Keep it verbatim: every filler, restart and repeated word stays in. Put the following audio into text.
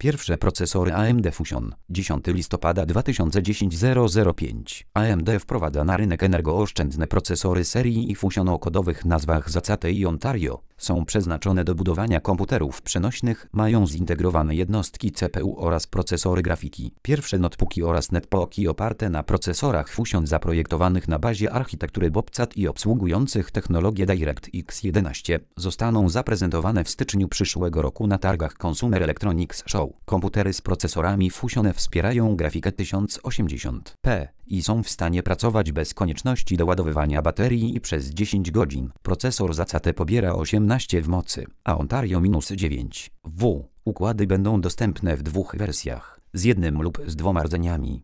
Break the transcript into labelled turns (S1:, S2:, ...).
S1: Pierwsze procesory A M D Fusion. dziesiątego listopada dwa tysiące dziesiątego zero zero pięć. A M D wprowadza na rynek energooszczędne procesory serii i Fusion o kodowych nazwach Zacate i Ontario. Są przeznaczone do budowania komputerów przenośnych, mają zintegrowane jednostki C P U oraz procesory grafiki. Pierwsze notebooki oraz netbooki oparte na procesorach Fusion zaprojektowanych na bazie architektury Bobcat i obsługujących technologię DirectX jedenaście zostaną zaprezentowane w styczniu przyszłego roku na targach Consumer Electronics Show. Komputery z procesorami Fusion wspierają grafikę tysiąc osiemdziesiąt p i są w stanie pracować bez konieczności doładowywania baterii i przez dziesięć godzin. Procesor Zacate pobiera osiemnaście w mocy, a Ontario minus dziewięć w. Układy będą dostępne w dwóch wersjach, z jednym lub z dwoma rdzeniami.